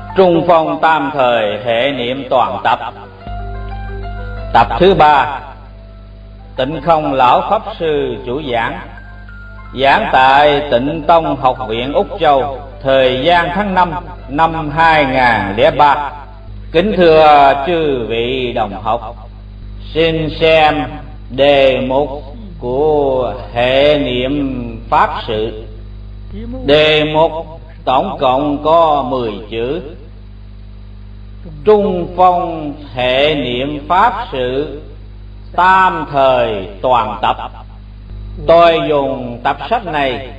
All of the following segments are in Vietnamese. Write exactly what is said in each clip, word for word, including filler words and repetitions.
Trung phong tam thời hệ niệm toàn tập. Tập thứ ba. Tịnh Không lão pháp sư chủ giảng. Giảng tại Tịnh Tông Học viện Úc Châu, thời gian tháng năm năm hai nghìn lẻ ba. Kính thưa chư vị đồng học, xin xem đề mục của hệ niệm pháp sự. Đề mục tổng cộng có mười chữ. Trung phong hệ niệm pháp sự tam thời toàn tập. Tôi dùng tập sách này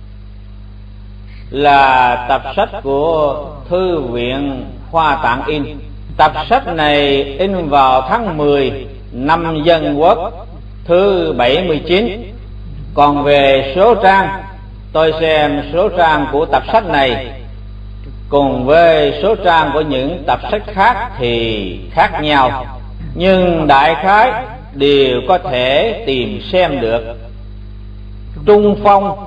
là tập sách của Thư viện Hoa Tạng in. Tập sách này in vào tháng mười năm Dân Quốc thứ bảy mươi chín. Còn về số trang, tôi xem số trang của tập sách này cùng với số trang của những tập sách khác thì khác nhau, nhưng đại khái đều có thể tìm xem được. Trung phong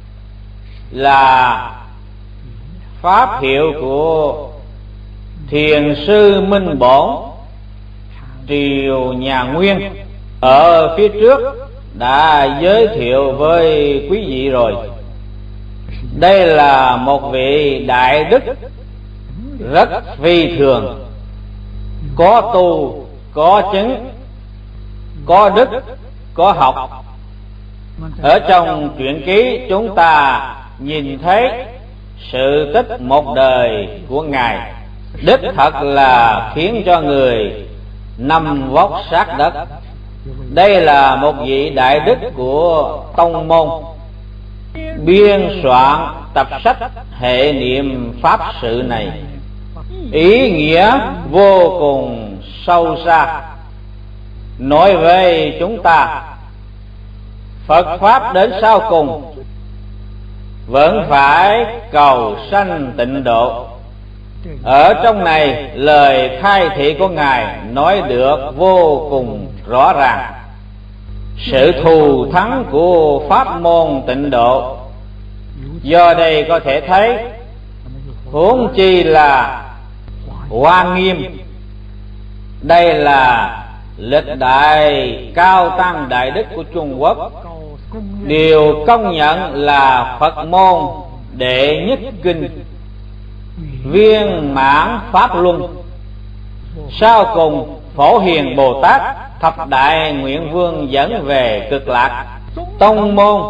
là pháp hiệu của Thiền sư Minh Bổn triều nhà Nguyên. Ở phía trước đã giới thiệu với quý vị rồi. Đây là một vị đại đức rất phi thường, có tu, có chứng, có đức, có học. Ở trong truyện ký chúng ta nhìn thấy sự tích một đời của Ngài, đích thật là khiến cho người nằm vóc sát đất. Đây là một vị đại đức của tông môn, biên soạn tập sách hệ niệm pháp sự này. Ý nghĩa vô cùng sâu xa, nói với chúng ta Phật pháp đến sau cùng vẫn phải cầu sanh tịnh độ. Ở trong này lời khai thị của Ngài nói được vô cùng rõ ràng. Sự thù thắng của pháp môn tịnh độ do đây có thể thấy, huống chi là Hoa Nghiêm. Đây là lịch đại cao tăng đại đức của Trung Quốc, đều công nhận là Phật môn đệ nhất kinh, viên mãn pháp luân. Sau cùng Phổ Hiền Bồ Tát thập đại nguyện vương dẫn về cực lạc. Tông môn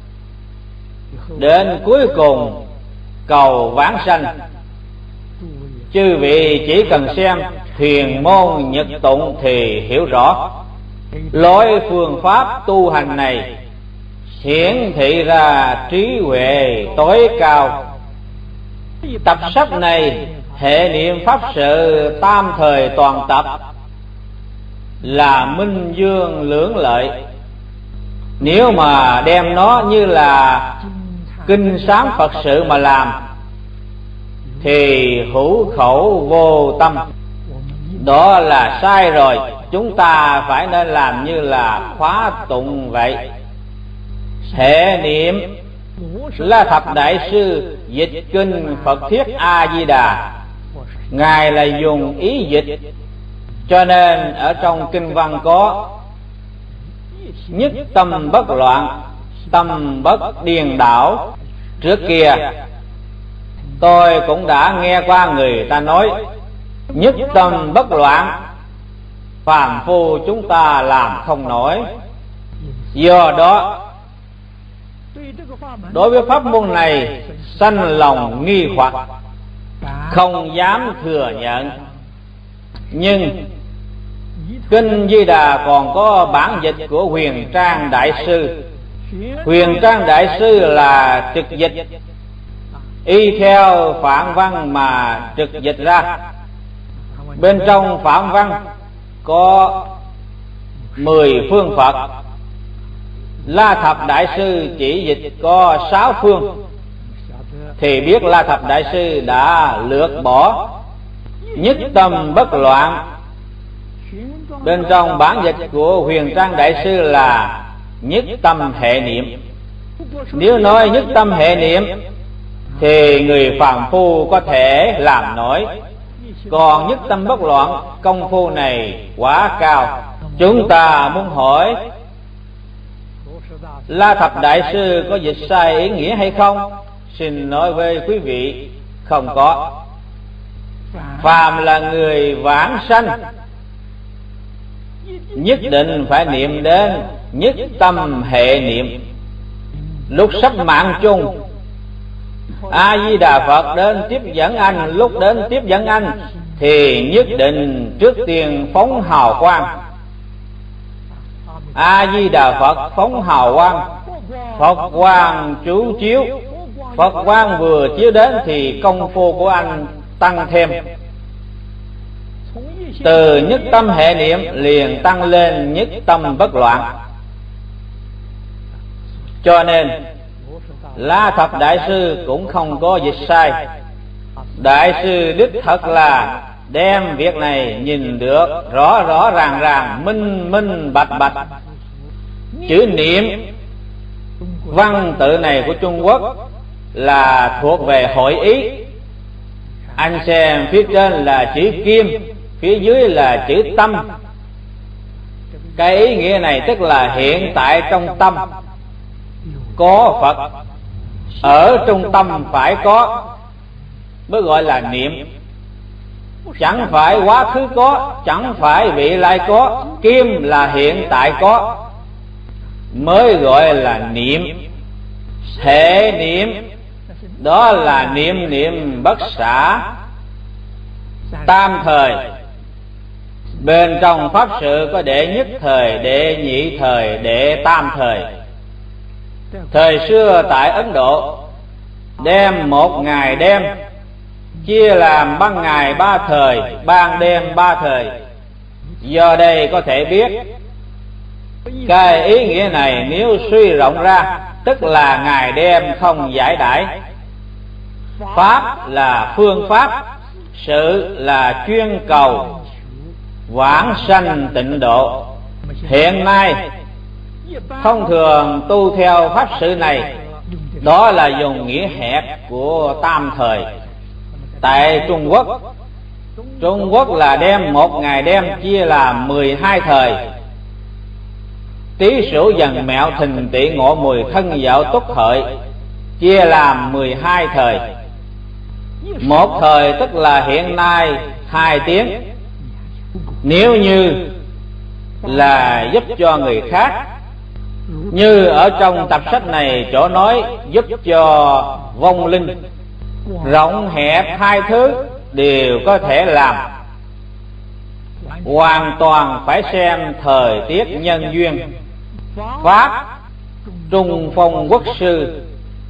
đến cuối cùng cầu vãng sanh. Chư vị chỉ cần xem Thiền môn Nhật Tụng thì hiểu rõ. Lối phương pháp tu hành này hiển thị ra trí huệ tối cao. Tập sách này hệ niệm pháp sự tam thời toàn tập là minh dương lưỡng lợi. Nếu mà đem nó như là kinh sám Phật sự mà làm thì hữu khẩu vô tâm, đó là sai rồi. Chúng ta phải nên làm như là khóa tụng vậy. Hệ niệm là thập đại sư dịch kinh Phật Thiết A Di Đà, Ngài là dùng ý dịch, cho nên ở trong kinh văn có nhất tâm bất loạn, tâm bất điên đảo. Trước kia tôi cũng đã nghe qua người ta nói nhất tâm bất loạn, phàm phu chúng ta làm không nổi. Do đó đối với pháp môn này sanh lòng nghi hoặc, không dám thừa nhận. Nhưng kinh Di Đà còn có bản dịch của Huyền Trang Đại Sư. Huyền Trang Đại Sư là trực dịch, y theo phạn văn mà trực dịch ra. Bên trong phạn văn có mười phương Phật, La Thập Đại Sư chỉ dịch có sáu phương, thì biết La Thập Đại Sư đã lược bỏ nhất tâm bất loạn. Bên trong bản dịch của Huyền Trang Đại Sư là nhất tâm hệ niệm. Nếu nói nhất tâm hệ niệm thì người phàm phu có thể làm nổi. Còn nhất tâm bất loạn, công phu này quá cao. Chúng ta muốn hỏi La Thập Đại Sư có dịch sai ý nghĩa hay không? Xin nói với quý vị, không có. Phàm là người vãng sanh, nhất định phải niệm đến nhất tâm hệ niệm. Lúc sắp mạng chung, A Di Đà Phật đến tiếp dẫn anh. Lúc đến tiếp dẫn anh thì nhất định trước tiên phóng hào quang. A Di Đà Phật phóng hào quang, Phật quang chú chiếu. Phật quang vừa chiếu đến thì công phu của anh tăng thêm. Từ nhất tâm hệ niệm liền tăng lên nhất tâm bất loạn. Cho nên La Thập Đại Sư cũng không có dịch sai. Đại sư đích thật là đem việc này nhìn được rõ rõ ràng ràng, minh minh bạch bạch. Chữ niệm văn tự này của Trung Quốc là thuộc về hội ý. Anh xem phía trên là chữ kim, phía dưới là chữ tâm. Cái ý nghĩa này tức là hiện tại trong tâm có Phật, ở trung tâm phải có, mới gọi là niệm. Chẳng phải quá khứ có, chẳng phải vị lai có, kim là hiện tại có, mới gọi là niệm. Hệ niệm đó là niệm niệm bất xả, tam thời. Bên trong pháp sự có đệ nhất thời, đệ nhị thời, đệ tam thời. Thời xưa tại Ấn Độ, đem một ngày đêm chia làm ban ngày ba thời, ban đêm ba thời. Do đây có thể biết cái ý nghĩa này nếu suy rộng ra, tức là ngày đêm không giải đãi. Pháp là phương pháp, sự là chuyên cầu, vãng sanh tịnh độ. Hiện nay thông thường tu theo pháp sự này, đó là dùng nghĩa hẹp của tam thời. Tại Trung Quốc, Trung Quốc là đem một ngày đêm chia làm mười hai thời. Tý Sửu Dần Mẹo Thìn Tỵ Ngọ Mùi Thân Dậu Tuất Hợi chia làm mười hai thời. Một thời tức là hiện nay hai tiếng. Nếu như là giúp cho người khác, như ở trong tập sách này chỗ nói giúp cho vong linh, rộng hẹp hai thứ đều có thể làm. Hoàn toàn phải xem thời tiết nhân duyên. Pháp Trung Phong Quốc Sư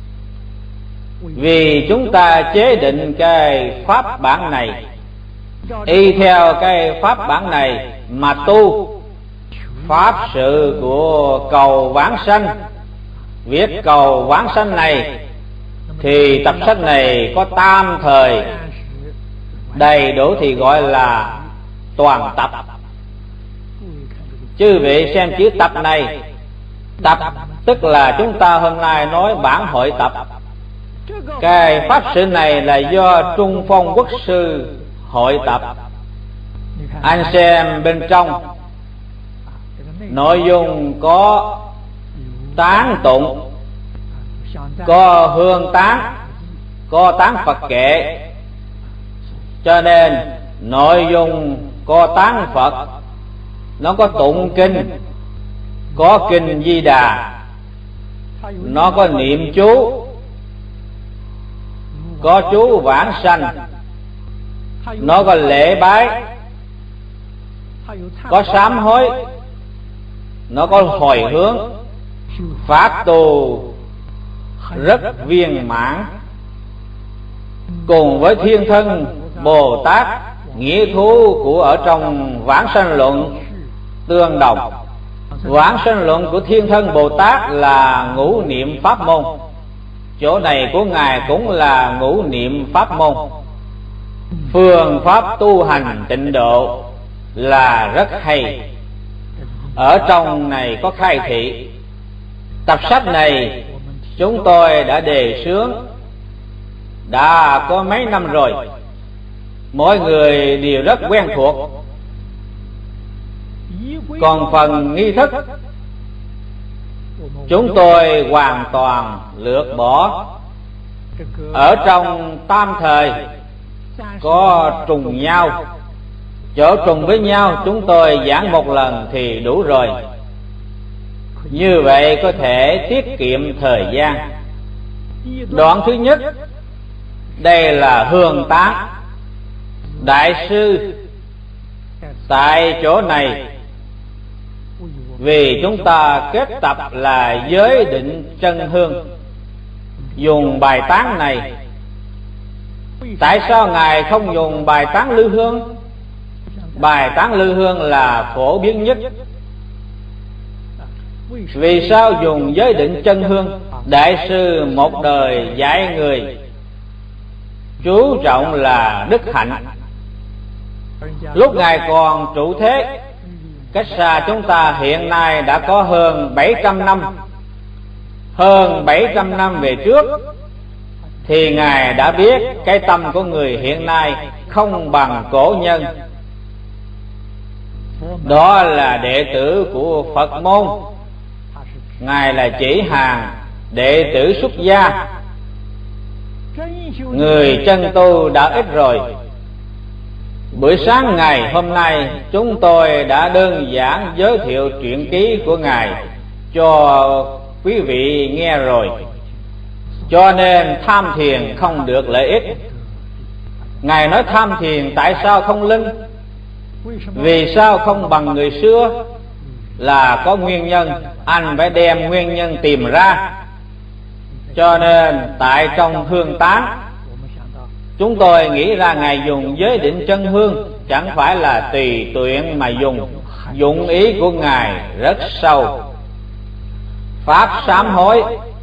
vì chúng ta chế định cái pháp bản này, y theo cái pháp bản này mà tu pháp sự của cầu vãng sanh. Viết cầu vãng sanh này thì tập sách này có tam thời, đầy đủ thì gọi là toàn tập. Chư vị xem chữ tập này, tập tức là chúng ta hôm nay nói bản hội tập. Cái pháp sự này là do Trung Phong Quốc Sư hội tập. Anh xem bên trong nội dung có tán tụng, có hương tán, có tán Phật kệ. Cho nên nội dung có tán Phật, nó có tụng kinh, có kinh Di Đà, nó có niệm chú, có chú vãng sanh, nó có lễ bái, có sám hối, nó có hồi hướng. Pháp tu rất viên mãn. Cùng với Thiên Thân Bồ Tát, nghĩa thú của ở trong Vãng Sanh Luận tương đồng. Vãng Sanh Luận của Thiên Thân Bồ Tát là ngũ niệm pháp môn, chỗ này của Ngài cũng là ngũ niệm pháp môn. Phương pháp tu hành tịnh độ là rất hay. Ở trong này có khai thị. Tập sách này chúng tôi đã đề xướng đã có mấy năm rồi, mỗi người đều rất quen thuộc. Còn phần nghi thức, chúng tôi hoàn toàn lược bỏ. Ở trong tam thời có trùng nhau, chỗ trùng với nhau chúng tôi giảng một lần thì đủ rồi. Như vậy có thể tiết kiệm thời gian. Đoạn thứ nhất, đây là hương tán. Đại sư tại chỗ này vì chúng ta kết tập là giới định chân hương, dùng bài tán này. Tại sao Ngài không dùng bài tán lư hương? Bài tán lư hương là phổ biến nhất. Vì sao dùng giới định chân hương? Đại sư một đời dạy người chú trọng là đức hạnh. Lúc Ngài còn trụ thế, cách xa chúng ta hiện nay đã có hơn bảy trăm năm. Hơn bảy trăm năm về trước thì Ngài đã biết cái tâm của người hiện nay không bằng cổ nhân. Đó là đệ tử của Phật môn. Ngài là chỉ hàng đệ tử xuất gia. Người chân tu đã ít rồi. Buổi sáng ngày hôm nay chúng tôi đã đơn giản giới thiệu truyện ký của Ngài cho quý vị nghe rồi. Cho nên tham thiền không được lợi ích. Ngài nói tham thiền tại sao không linh? Vì sao không bằng người xưa? Là có nguyên nhân, anh phải đem nguyên nhân tìm ra. Cho nên tại trong hương tán, chúng tôi nghĩ ra Ngài dùng giới định chân hương chẳng phải là tùy tiện mà dùng. Dụng ý của Ngài rất sâu. Pháp sám hối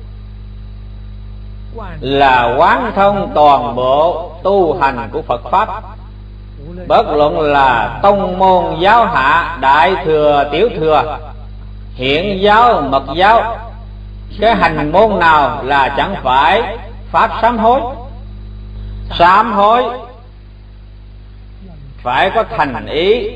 là quán thông toàn bộ tu hành của Phật Pháp. Bất luận là tông môn giáo hạ, đại thừa, tiểu thừa, hiển giáo, mật giáo, cái hành môn nào là chẳng phải pháp sám hối. Sám hối phải có thành ý,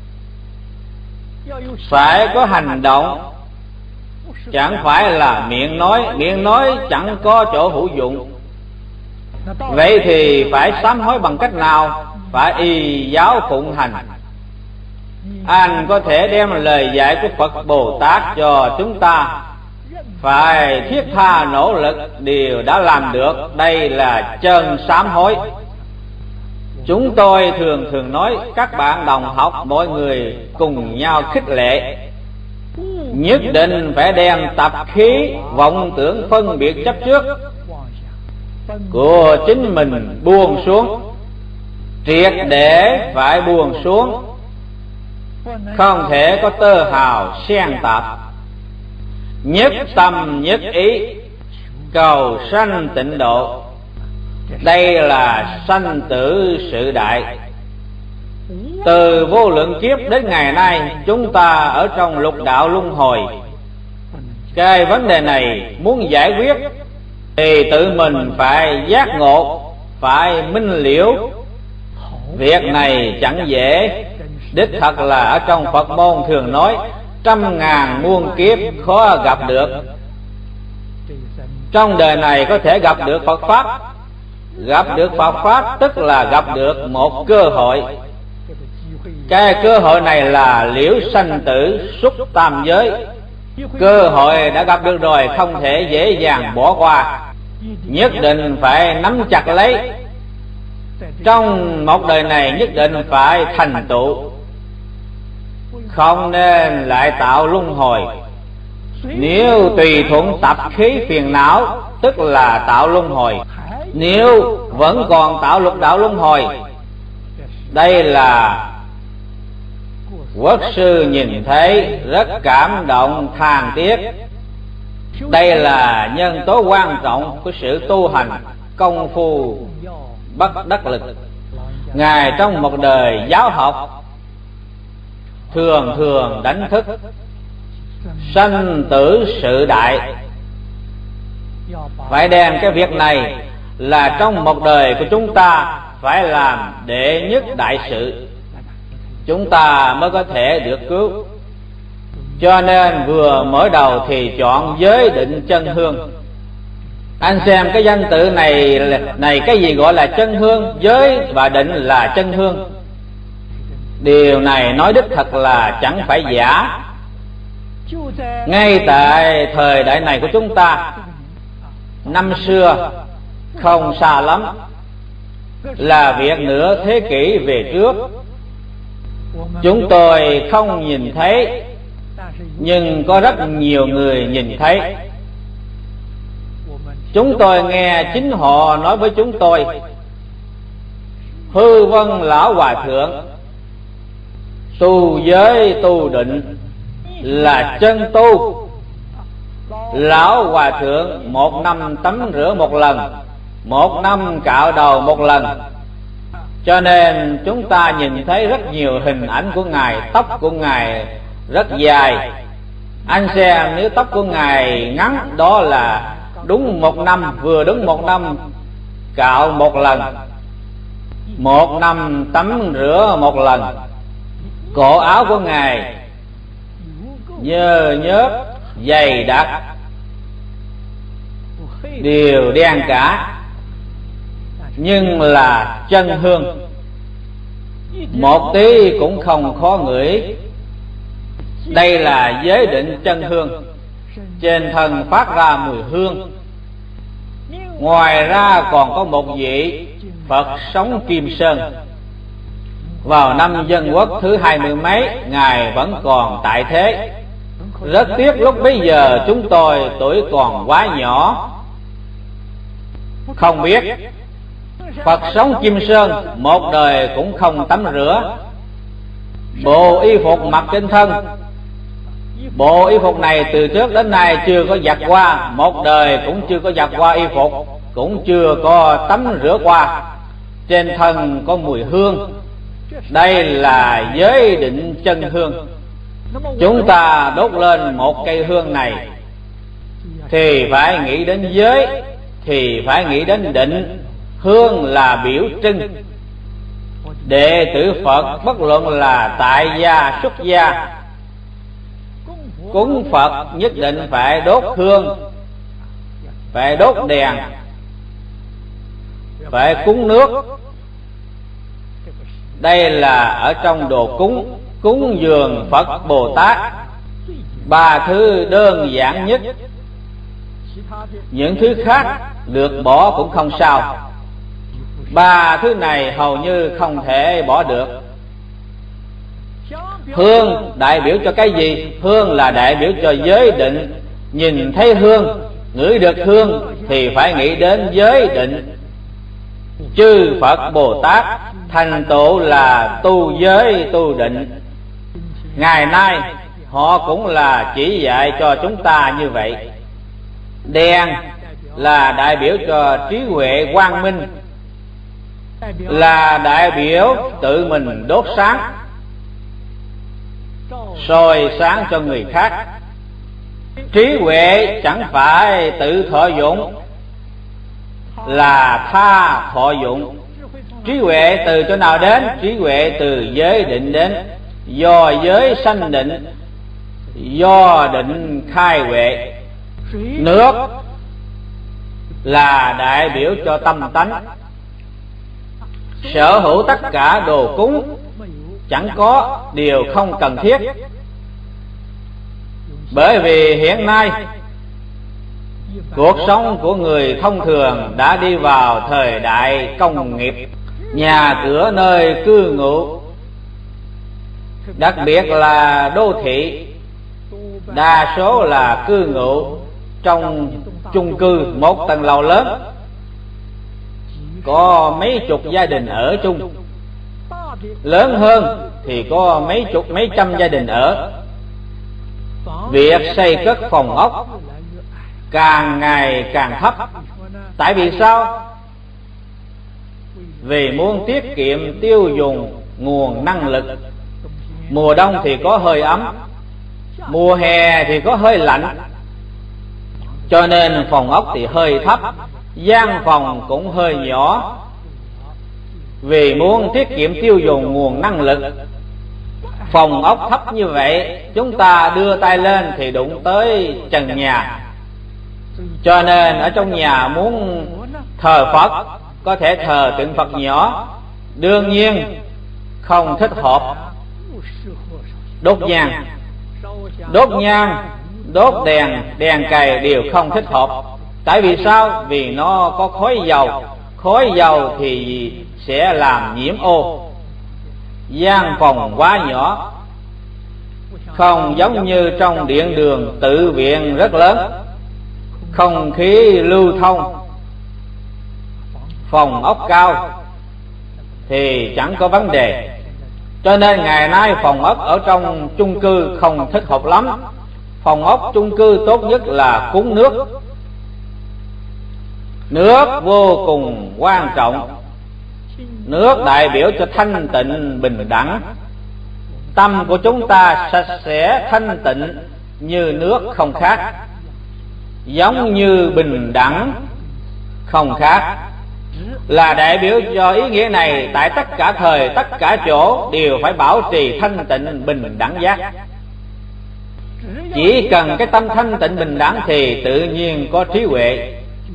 phải có hành động, chẳng phải là miệng nói. Miệng nói chẳng có chỗ hữu dụng. Vậy thì phải sám hối bằng cách nào? Phải y giáo phụng hành. Anh có thể đem lời dạy của Phật Bồ Tát cho chúng ta, phải thiết tha nỗ lực điều đã làm được. Đây là chân sám hối. Chúng tôi thường thường nói các bạn đồng học mọi người cùng nhau khích lệ, nhất định phải đem tập khí vọng tưởng phân biệt chấp trước của chính mình buông xuống, triệt để phải buông xuống, không thể có tơ hào xen tạp. Nhất tâm nhất ý cầu sanh tịnh độ. Đây là sanh tử sự đại. Từ vô lượng kiếp đến ngày nay, chúng ta ở trong lục đạo luân hồi. Cái vấn đề này muốn giải quyết thì tự mình phải giác ngộ, phải minh liễu. Việc này chẳng dễ. Đích thật là ở trong Phật môn thường nói trăm ngàn muôn kiếp khó gặp được. Trong đời này có thể gặp được Phật Pháp. Gặp được Phật Pháp tức là gặp được một cơ hội. Cái cơ hội này là liễu sanh tử xuất tam giới. Cơ hội đã gặp được rồi, không thể dễ dàng bỏ qua. Nhất định phải nắm chặt lấy. Trong một đời này nhất định phải thành tựu, không nên lại tạo luân hồi. Nếu tùy thuận tập khí phiền não tức là tạo luân hồi. Nếu vẫn còn tạo lục đạo luân hồi, đây là quốc sư nhìn thấy rất cảm động than tiếc. Đây là nhân tố quan trọng của sự tu hành công phu bất đắc lực. Ngài trong một đời giáo học thường thường đánh thức sanh tử sự đại. Phải đem cái việc này là trong một đời của chúng ta phải làm đệ nhất đại sự, chúng ta mới có thể được cứu. Cho nên vừa mở đầu thì chọn giới định chân hương. Anh xem cái danh tự này này cái gì gọi là chân hương? Giới và định là chân hương. Điều này nói đích thật là chẳng phải giả. Ngay tại thời đại này của chúng ta, năm xưa không xa lắm, là việc nửa thế kỷ về trước, chúng tôi không nhìn thấy, nhưng có rất nhiều người nhìn thấy. Chúng tôi nghe chính họ nói với chúng tôi: Hư Vân Lão Hòa Thượng, tu giới tu định là chân tu. Lão Hòa Thượng một năm tắm rửa một lần, một năm cạo đầu một lần. Cho nên chúng ta nhìn thấy rất nhiều hình ảnh của Ngài. Tóc của Ngài rất dài. Anh xem, nếu tóc của Ngài ngắn, đó là đúng một năm, vừa đúng một năm cạo một lần, một năm tắm rửa một lần. Cổ áo của Ngài nhơ nhớp dày đặc, đều đen cả, nhưng là chân hương, một tí cũng không khó ngửi. Đây là giới định chân hương. Trên thân phát ra mùi hương. Ngoài ra còn có một vị Phật sống Kim Sơn. Vào năm Dân Quốc thứ hai mươi mấy, Ngài vẫn còn tại thế. Rất tiếc lúc bấy giờ chúng tôi tuổi còn quá nhỏ, không biết. Phật sống Kim Sơn một đời cũng không tắm rửa. Bộ y phục mặc trên thân, bộ y phục này từ trước đến nay chưa có giặt qua, một đời cũng chưa có giặt qua y phục, cũng chưa có tắm rửa qua. Trên thân có mùi hương. Đây là giới định chân hương. Chúng ta đốt lên một cây hương này thì phải nghĩ đến giới, thì phải nghĩ đến định. Hương là biểu trưng. Đệ tử Phật bất luận là tại gia xuất gia, cúng Phật nhất định phải đốt hương, phải đốt đèn, phải cúng nước. Đây là ở trong đồ cúng. Cúng dường Phật Bồ Tát, ba thứ đơn giản nhất. Những thứ khác được bỏ cũng không sao. Ba thứ này hầu như không thể bỏ được. Hương đại biểu cho cái gì? Hương là đại biểu cho giới định. Nhìn thấy hương, ngửi được hương thì phải nghĩ đến giới định. Chư Phật Bồ Tát thành tựu là tu giới tu định. Ngày nay họ cũng là chỉ dạy cho chúng ta như vậy. Đèn là đại biểu cho trí huệ quang minh, là đại biểu tự mình đốt sáng, soi sáng cho người khác. Trí huệ chẳng phải tự thọ dụng, là tha thọ dụng. Trí huệ từ chỗ nào đến? Trí huệ từ giới định đến. Do giới sanh định, do định khai huệ. Nước là đại biểu cho tâm tánh. Sở hữu tất cả đồ cúng, chẳng có điều không cần thiết. Bởi vì hiện nay cuộc sống của người thông thường đã đi vào thời đại công nghiệp. Nhà cửa nơi cư ngụ, đặc biệt là đô thị, đa số là cư ngụ trong chung cư một tầng lầu lớn, có mấy chục gia đình ở chung. Lớn hơn thì có mấy chục mấy trăm gia đình ở. Việc xây cất phòng ốc càng ngày càng thấp. Tại vì sao? Vì muốn tiết kiệm tiêu dùng nguồn năng lực. Mùa đông thì có hơi ấm, mùa hè thì có hơi lạnh, cho nên phòng ốc thì hơi thấp. gian phòng cũng hơi nhỏ. Vì muốn tiết kiệm tiêu dùng nguồn năng lực, phòng ốc thấp như vậy, chúng ta đưa tay lên thì đụng tới trần nhà. Cho nên ở trong nhà muốn thờ Phật, có thể thờ tượng Phật nhỏ, đương nhiên không thích hợp đốt nhang. Đốt nhang, đốt đèn, đèn cày đều không thích hợp. Tại vì sao? Vì nó có khói dầu. Khói dầu thì sẽ làm nhiễm ô. Gian phòng quá nhỏ, không giống như trong điện đường tự viện rất lớn, không khí lưu thông. Phòng ốc cao thì chẳng có vấn đề. Cho nên ngày nay phòng ốc ở trong chung cư không thích hợp lắm. Phòng ốc chung cư tốt nhất là cúng nước. Nước vô cùng quan trọng. Nước đại biểu cho thanh tịnh bình đẳng. Tâm của chúng ta sạch sẽ thanh tịnh như nước không khác, giống như bình đẳng không khác, là đại biểu cho ý nghĩa này. Tại tất cả thời, tất cả chỗ đều phải bảo trì thanh tịnh bình đẳng giác. Chỉ cần cái tâm thanh tịnh bình đẳng thì tự nhiên có trí huệ.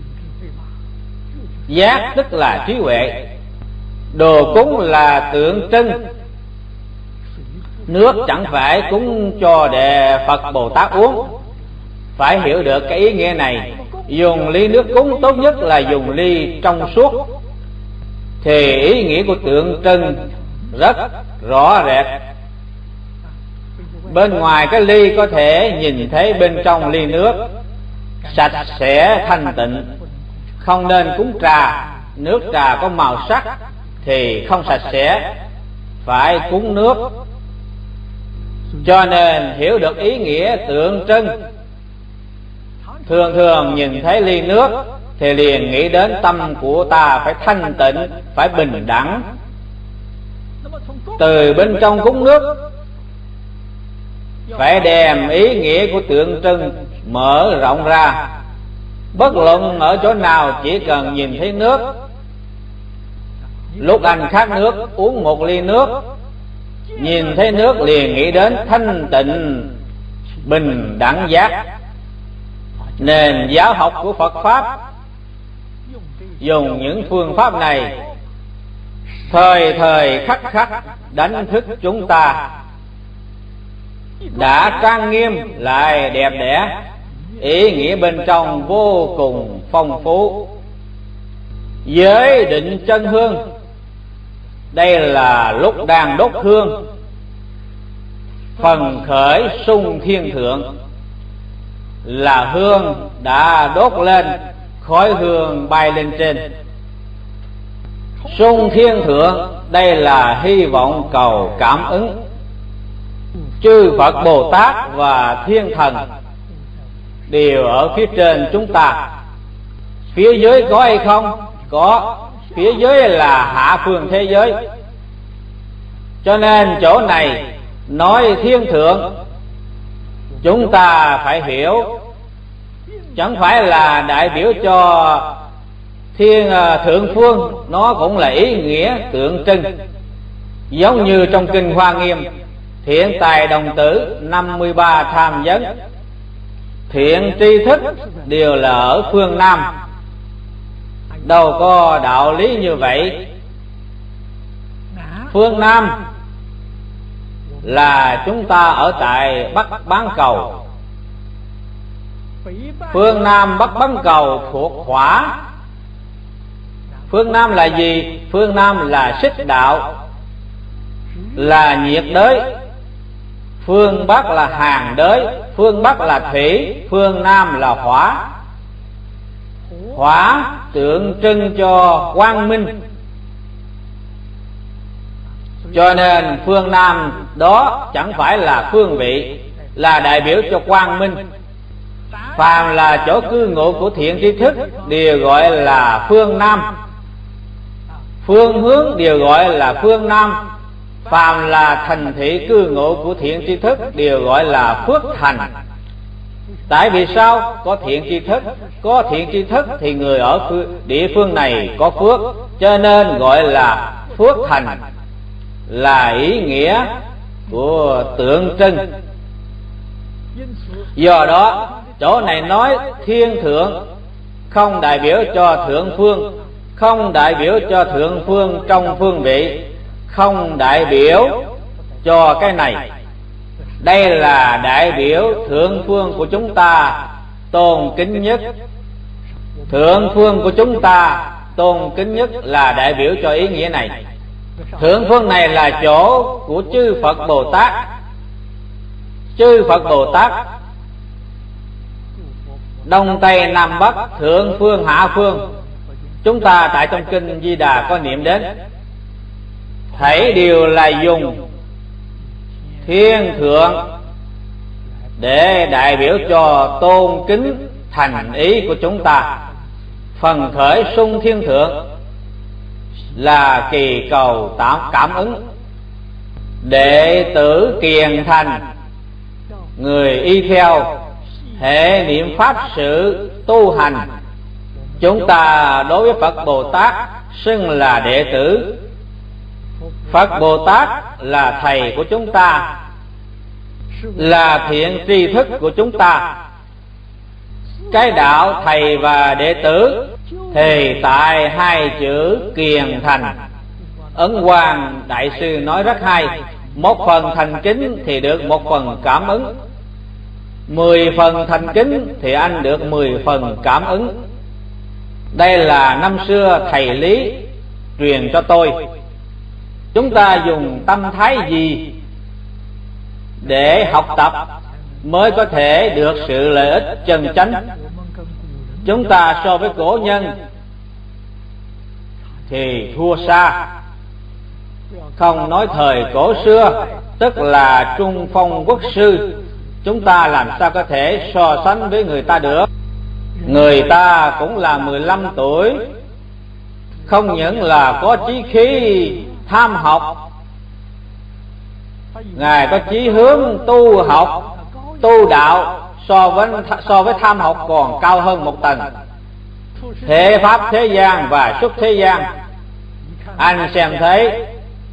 Giác tức là trí huệ. Đồ cúng là tượng trưng. Nước chẳng phải cúng cho Đệ Phật Bồ Tát uống. Phải hiểu được cái ý nghĩa này. Dùng ly nước cúng tốt nhất là dùng ly trong suốt, thì ý nghĩa của tượng trưng rất rõ rệt. Bên ngoài cái ly có thể nhìn thấy bên trong ly nước sạch sẽ thanh tịnh. Không nên cúng trà. Nước trà có màu sắc thì không sạch sẽ, phải cúng nước. Cho nên hiểu được ý nghĩa tượng trưng. Thường thường nhìn thấy ly nước thì liền nghĩ đến tâm của ta phải thanh tịnh, phải bình đẳng. Từ bên trong cúng nước phải đem ý nghĩa của tượng trưng mở rộng ra. Bất luận ở chỗ nào, chỉ cần nhìn thấy nước, lúc anh khát nước uống một ly nước, nhìn thấy nước liền nghĩ đến thanh tịnh bình đẳng giác. Nền giáo học của Phật Pháp dùng những phương pháp này thời thời khắc khắc đánh thức chúng ta, đã trang nghiêm lại đẹp đẽ, ý nghĩa bên trong vô cùng phong phú. Giới định chân hương, đây là lúc đang đốt hương, phần khởi sung thiên thượng, là hương đã đốt lên, khói hương bay lên trên. Sung thiên thượng, đây là hy vọng cầu cảm ứng. Chư Phật Bồ Tát và thiên thần đều ở phía trên chúng ta. Phía dưới có hay không? Có. Phía dưới là hạ phương thế giới. Cho nên chỗ này nói thiên thượng, chúng ta phải hiểu, chẳng phải là đại biểu cho thiên thượng phương, nó cũng là ý nghĩa tượng trưng. Giống như trong kinh Hoa Nghiêm, thiện tài đồng tử năm mươi ba tham vấn, thiện tri thức đều là ở phương Nam. Đâu có đạo lý như vậy. Phương Nam là chúng ta ở tại Bắc Bán Cầu. Phương Nam Bắc Bán Cầu thuộc hỏa. Phương Nam là gì? Phương Nam là xích đạo, là nhiệt đới. Phương Bắc là hàn đới. Phương Bắc là thủy, phương Nam là hỏa. Hỏa tượng trưng cho quang minh. Cho nên phương Nam đó chẳng phải là phương vị, là đại biểu cho quang minh. Phàm là chỗ cư ngụ của thiện tri thức đều gọi là phương Nam. Phương hướng đều gọi là phương Nam. Phàm là thành thị cư ngụ của thiện tri thức đều gọi là phước thành. Tại vì sao? Có thiện tri thức. Có thiện tri thức thì người ở địa phương này có phước, cho nên gọi là phước thành, là ý nghĩa của tượng trưng. Do đó chỗ này nói thiên thượng không đại biểu cho thượng phương, không đại biểu cho thượng phương trong phương vị, không đại biểu cho cái này. Đây là đại biểu thượng phương của chúng ta tôn kính nhất. Thượng phương của chúng ta tôn kính nhất là đại biểu cho ý nghĩa này. Thượng phương này là chỗ của chư Phật Bồ Tát. Chư Phật Bồ Tát Đông Tây Nam Bắc, thượng phương hạ phương, chúng ta tại trong kinh Di Đà có niệm đến, thảy đều là dùng thiên thượng để đại biểu cho tôn kính thành ý của chúng ta. Phần khởi sung thiên thượng là kỳ cầu tạm cảm ứng, đệ tử kiền thành, người y theo hệ niệm pháp sự tu hành. Chúng ta đối với Phật Bồ Tát xưng là đệ tử. Phật Bồ Tát là thầy của chúng ta, là thiện tri thức của chúng ta. Cái đạo thầy và đệ tử thì tại hai chữ kiền thành. Ấn Quang Đại Sư nói rất hay, một phần thành kính thì được một phần cảm ứng, mười phần thành kính thì anh được mười phần cảm ứng. Đây là năm xưa thầy Lý truyền cho tôi. Chúng ta dùng tâm thái gì để học tập mới có thể được sự lợi ích chân chánh? Chúng ta so với cổ nhân thì thua xa. Không nói thời cổ xưa, tức là Trung Phong Quốc sư, chúng ta làm sao có thể so sánh với người ta được? Người ta cũng là mười lăm tuổi, không những là có chí khí tham học, Ngài có chí hướng tu học, tu đạo, so với so với tham học còn cao hơn một tầng. Thế pháp thế gian và xuất thế gian, anh xem thấy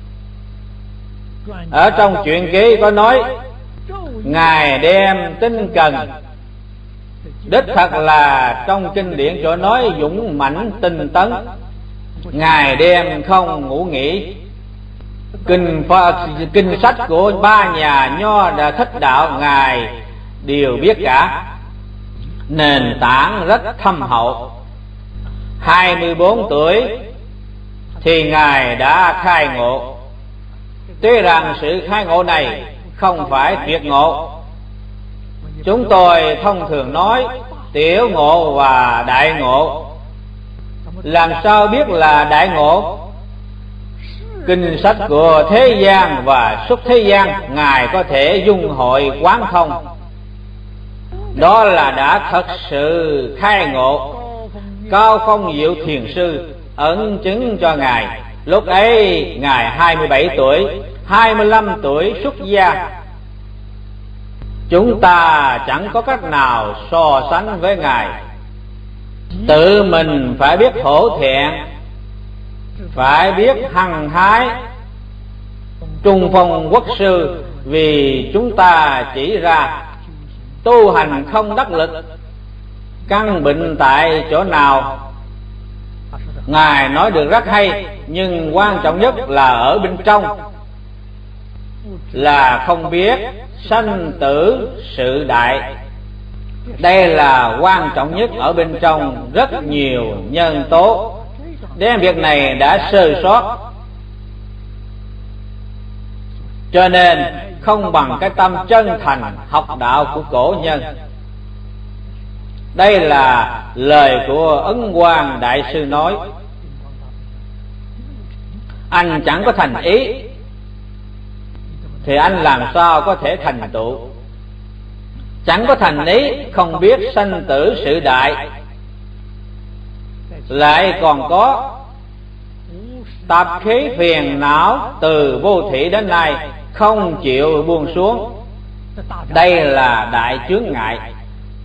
ở trong truyện ký có nói Ngài đem tinh cần. Đích thật là trong kinh điển chỗ nói dũng mãnh tinh tấn. Ngài đem không ngủ nghỉ. Kinh kinh sách của ba nhà Nho Đà Thích Đạo Ngài đều biết cả, nền tảng rất thâm hậu. Hai mươi bốn tuổi thì Ngài đã khai ngộ. Tuy rằng sự khai ngộ này không phải tuyệt ngộ. Chúng tôi thông thường nói tiểu ngộ và đại ngộ. Làm sao biết là đại ngộ? Kinh sách của thế gian và xuất thế gian Ngài có thể dung hội quán thông. Đó là đã thật sự khai ngộ. Cao Phong Diệu Thiền Sư ấn chứng cho Ngài. Lúc ấy Ngài hai mươi bảy tuổi, hai mươi lăm tuổi xuất gia. Chúng ta chẳng có cách nào so sánh với Ngài. Tự mình phải biết hổ thẹn, phải biết hăng hái. Trung Phong Quốc sư vì chúng ta chỉ ra tu hành không đắc lực, căn bệnh tại chỗ nào. Ngài nói được rất hay, nhưng quan trọng nhất là ở bên trong, là không biết sanh tử sự đại. Đây là quan trọng nhất ở bên trong. Rất nhiều nhân tố đem việc này đã sơ sót, cho nên không bằng cái tâm chân thành học đạo của cổ nhân. Đây là lời của Ấn Quang Đại Sư nói. Anh chẳng có thành ý thì anh làm sao có thể thành tựu? Chẳng có thành ý, không biết sanh tử sự đại, lại còn có tập khí phiền não từ vô thủy đến nay không chịu buông xuống. Đây là đại chướng ngại.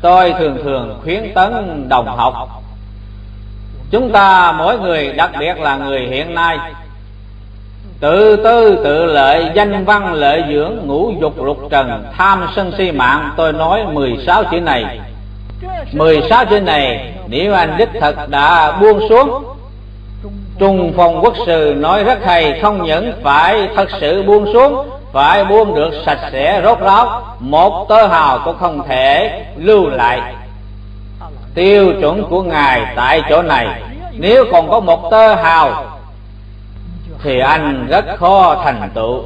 tôi thường thường khuyến tấn đồng học, chúng ta mỗi người, đặc biệt là người hiện nay, tự tư tự lợi, danh văn lợi dưỡng, ngũ dục lục trần, tham sân si mạng. Tôi nói mười sáu chữ này, mười sáu chữ này nếu anh đích thực đã buông xuống. Trung Phong Quốc sư nói rất hay, không những phải thật sự buông xuống, phải buông được sạch sẽ rốt ráo, một tơ hào cũng không thể lưu lại. Tiêu chuẩn của Ngài tại chỗ này, nếu còn có một tơ hào thì anh rất khó thành tựu.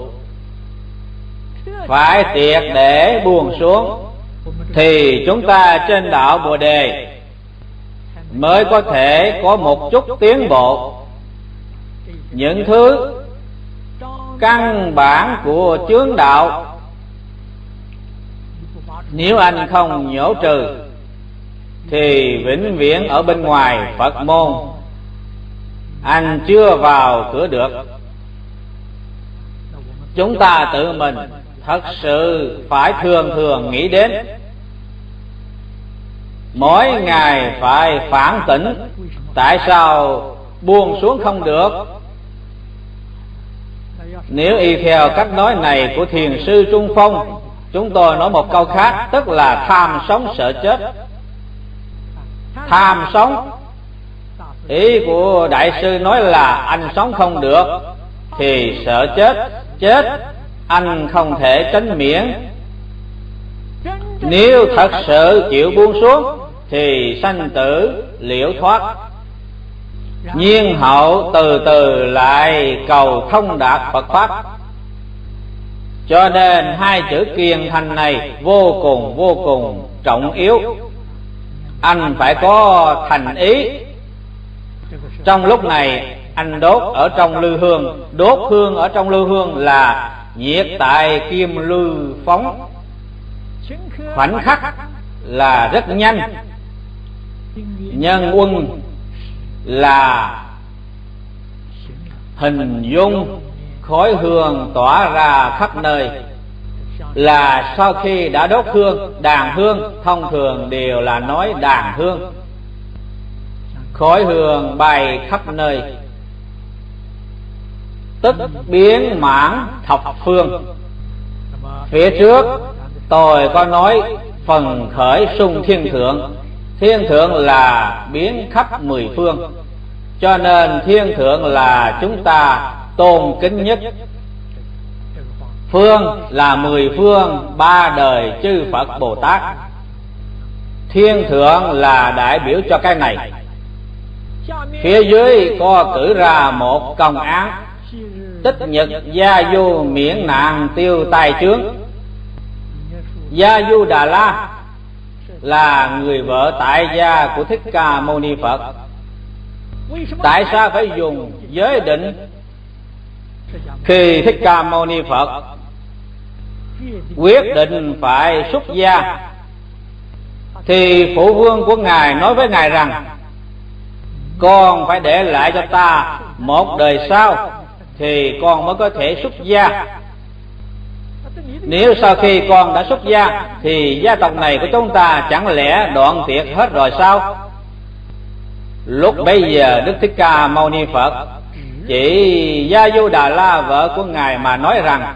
Phải triệt để buông xuống thì chúng ta trên đạo Bồ Đề mới có thể có một chút tiến bộ. Những thứ căn bản của chướng đạo nếu anh không nhổ trừ thì vĩnh viễn ở bên ngoài Phật môn anh chưa vào cửa được. Chúng ta tự mình thật sự phải thường thường nghĩ đến, mỗi ngày phải phản tỉnh tại sao buông xuống không được. Nếu y theo cách nói này của thiền sư Trung Phong, chúng tôi nói một câu khác, tức là tham sống sợ chết. Tham sống, ý của đại sư nói là anh sống không được thì sợ chết, chết anh không thể tránh miễn. Nếu thật sự chịu buông xuống thì sanh tử liễu thoát, nhiên hậu từ từ lại cầu thông đạt Phật Pháp. Cho nên hai chữ kiên thành này vô cùng vô cùng trọng yếu. Anh phải có thành ý. Trong lúc này anh đốt ở trong lư hương, đốt hương ở trong lư hương là nhiệt tại kim lư phóng, khoảnh khắc là rất nhanh. Nhân quân là hình dung khói hương tỏa ra khắp nơi, là sau khi đã đốt hương, đàn hương thông thường đều là nói đàn hương, khói hương bay khắp nơi, tức biến mãn thập phương. Phía trước tôi có nói phần khởi sung thiên thượng, thiên thượng là biến khắp mười phương, cho nên thiên thượng là chúng ta tôn kính nhất. Phương là mười phương, ba đời chư Phật Bồ Tát. Thiên thượng là đại biểu cho cái này. Phía dưới có cử ra một công án, tích nhật gia du miễn nạn tiêu tai chướng. Gia Du Đà La là người vợ tại gia của Thích Ca Mâu Ni Phật. Tại sao phải dùng giới định? Khi Thích Ca Mâu Ni Phật quyết định phải xuất gia thì phụ vương của Ngài nói với Ngài rằng con phải để lại cho ta một đời sau thì con mới có thể xuất gia. Nếu sau khi con đã xuất gia thì gia tộc này của chúng ta chẳng lẽ đoạn tuyệt hết rồi sao? Lúc bấy giờ Đức Thích Ca Mâu Ni Phật chỉ Gia Du Đà La vợ của Ngài mà nói rằng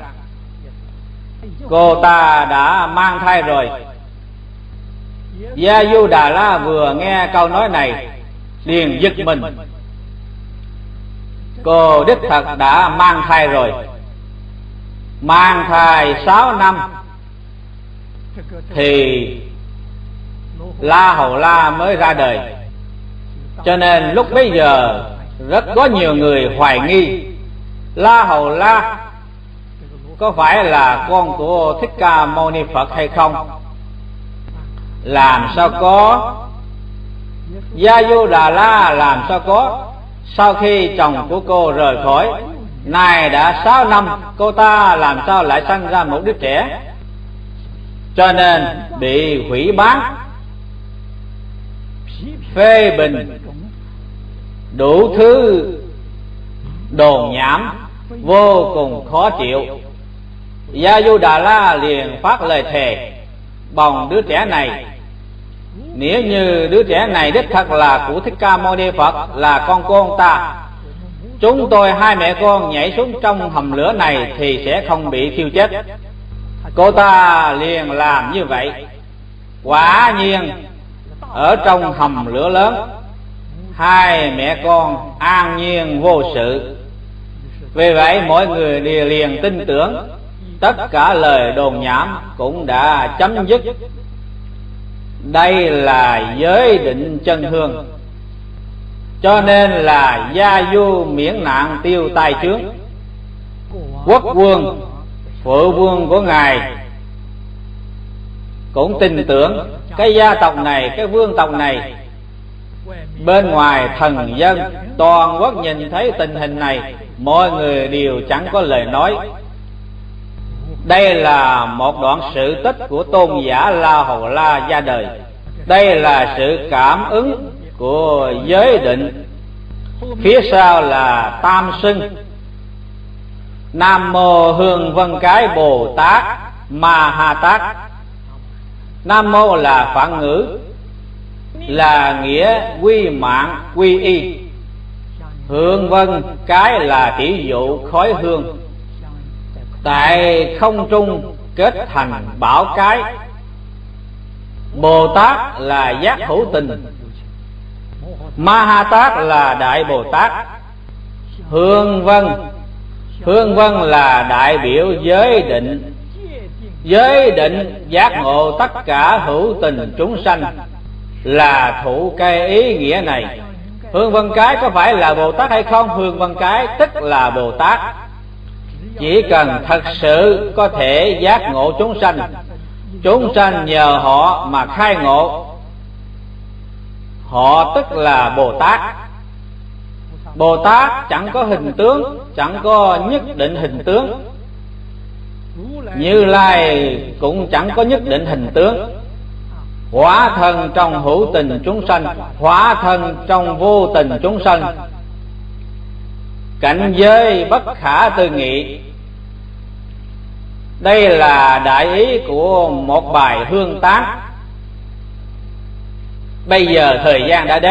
cô ta đã mang thai rồi. Gia Du Đà La vừa nghe câu nói này liền giật mình. Cô đích thật đã mang thai rồi. Mang thai sáu năm thì La Hầu La mới ra đời. Cho nên lúc bấy giờ rất có nhiều người hoài nghi La Hầu La có phải là con của Thích Ca Mâu Ni Phật hay không. Làm sao có? Gia Du Đà La làm sao có? Sau khi chồng của cô rời khỏi, nay đã sáu năm, cô ta làm sao lại sanh ra một đứa trẻ? Cho nên bị hủy bán, phê bình, đủ thứ đồn nhảm vô cùng khó chịu. Gia Du Đà La liền phát lời thề bồng đứa trẻ này Nếu như đứa trẻ này đích thật là của Thích Ca Mâu Ni Phật, là con của ông ta, chúng tôi hai mẹ con nhảy xuống trong hầm lửa này thì sẽ không bị thiêu chết. Cô ta liền làm như vậy. Quả nhiên ở trong hầm lửa lớn, hai mẹ con an nhiên vô sự. Vì vậy mọi người đều liền tin tưởng, tất cả lời đồn nhảm cũng đã chấm dứt. Đây là giới định chân hương, cho nên là gia du miễn nạn tiêu tai chướng. Quốc vương, phụ vương của ngài cũng tin tưởng cái gia tộc này, cái vương tộc này. Bên ngoài thần dân toàn quốc nhìn thấy tình hình này, mọi người đều chẳng có lời nói. Đây là một đoạn sự tích của tôn giả La Hầu La ra đời. Đây là sự cảm ứng của giới định. Phía sau là tam xưng: Nam Mô Hương Vân Cái Bồ Tát Ma Ha Tát. Nam Mô là phạn ngữ, là nghĩa quy mạng quy y. Hương Vân Cái là tỷ dụ khói hương, tại không trung kết thành bảo cái. Bồ Tát là giác hữu tình, Ma Ha Tát là đại Bồ Tát. Hương Vân, Hương Vân là đại biểu giới định. Giới định giác ngộ tất cả hữu tình chúng sanh, là thụ cái ý nghĩa này. Hương Vân Cái có phải là Bồ Tát hay không? Hương Vân Cái tức là Bồ Tát. Chỉ cần thật sự có thể giác ngộ chúng sanh, chúng sanh nhờ họ mà khai ngộ, họ tức là Bồ Tát. Bồ Tát chẳng có hình tướng, chẳng có nhất định hình tướng. Như Lai cũng chẳng có nhất định hình tướng. Hóa thân trong hữu tình chúng sanh, hóa thân trong vô tình chúng sanh, cảnh giới bất khả tư nghị. Đây là đại ý của một bài hương tán. Bây giờ thời gian đã đến.